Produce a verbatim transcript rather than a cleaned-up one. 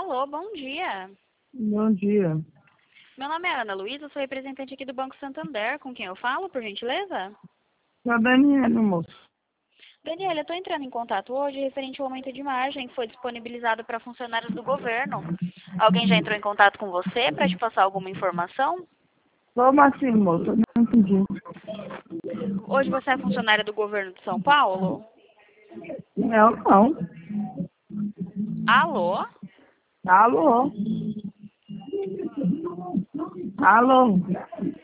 Alô, bom dia. Bom dia. Meu nome é Ana Luísa, sou representante aqui do Banco Santander. Com quem eu falo, por gentileza? Sou a Daniela, moço. Daniela, eu estou entrando em contato hoje referente ao aumento de margem que foi disponibilizado para funcionários do governo. Alguém já entrou em contato com você para te passar alguma informação? Como assim, moço? Eu não entendi. Hoje você é funcionária do governo de São Paulo? Não, não. Alô? Alô? Alô?